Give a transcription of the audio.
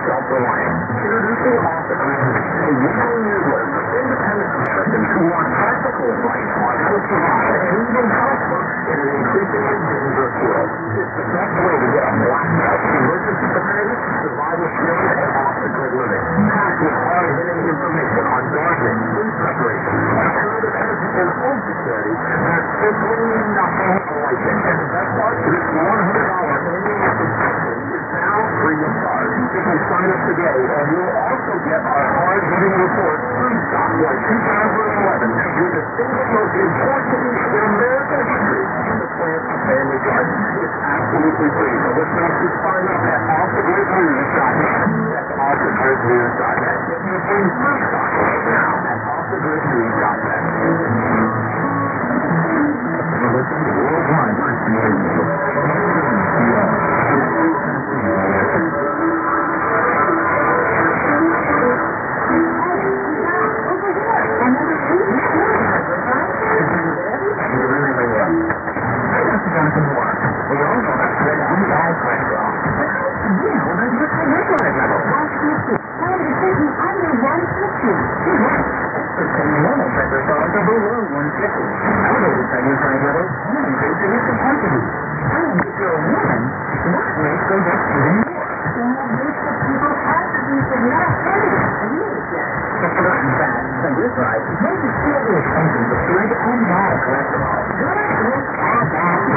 self-reliant. Introducing Author, a weekly newsletter for independent Americans who want practical advice on how to survive and even prosper in an increasingly dangerous world. It's the best way to get a black belt, emergency preparedness, survival skills, and off-the-grid living. Packed with hard-hitting information on gardening, food preparation, alternative energy, and home security, there's simply nothing like it. And the best part, this $100 annual subscription is now free of charge. You can sign up today, and you'll also get our hard-hitting report, Food Stock for 2011, with the single most important issue in American history, the Plant a Family Garden. It's absolutely free. So listeners, just sign up at offthegridnews.net. That's offthegridnews.net. Get your free Food Stock right now at offthegridnews.net. Listen worldwide Christian radio. Right. Make it feel the attention to blood and bad cholesterol. Good, add that